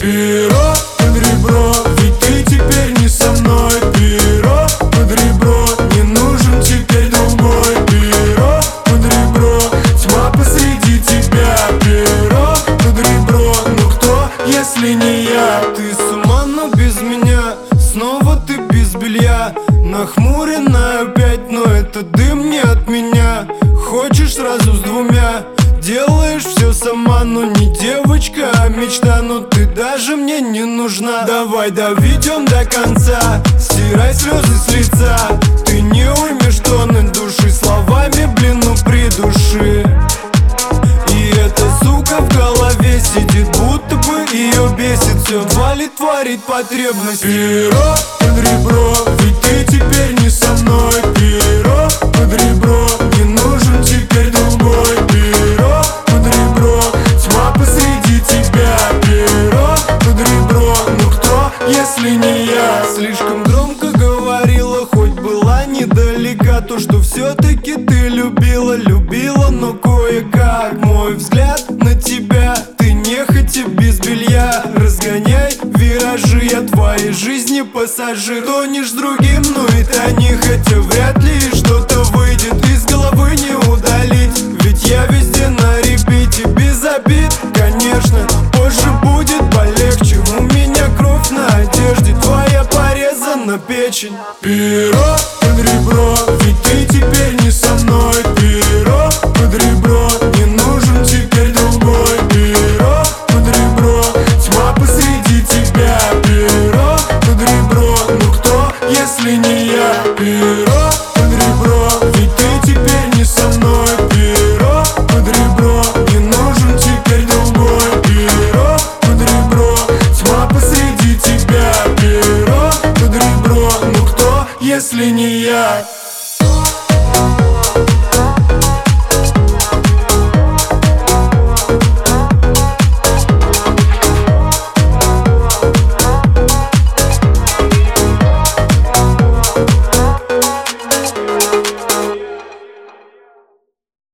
Перо под ребро, ведь ты теперь не со мной. Перо под ребро, не нужен теперь другой. Перо под ребро, тьма посреди тебя. Перо под ребро, ну кто, если не я? Ты с ума, но без меня. Снова ты без белья. Нахмуренная опять, но это дым не от меня. Хочешь сразу с двумя. Делаешь все сама, но не девочка, а мечта. Но ты даже мне не нужна. Давай доведем до конца. Стирай слезы с лица. Ты не уймешь тоны души словами, блин, ну придуши. И эта сука в голове сидит, будто бы ее бесит. Все валит, творит потребность. Перо под ребро, ведь ты теперь не со мной. Перо под ребро, не нужен теперь другой. Перо под ребро, тьма посреди тебя. Перо под ребро, ну кто, если не я? Слишком громко говорила, хоть была недалека. То, что все-таки ты любила, но кое-как. Мой взгляд на тебя, ты нехотя без белья. Разгоняй виражи, я твоей жизни пассажир. Тонешь с другим, ну и тони, хотя вряд ли что-то выйдет из головы не удалить. Ведь я везде на репите, без обид, конечно. Позже будет полегче, у меня кровь на одежде, твоя порезана печень. Перо под ребро, ведь ты теперь не со мной. Перо под ребро, не нужен теперь другой. Перо под ребро, тьма посреди тебя. Перо под ребро, ну кто, если не я? Перо под ребро, ведь ты теперь не со мной. Перо под ребро, не нужен теперь другой. Перо под ребро, тьма посреди тебя. Перо под ребро, ну кто, если не я?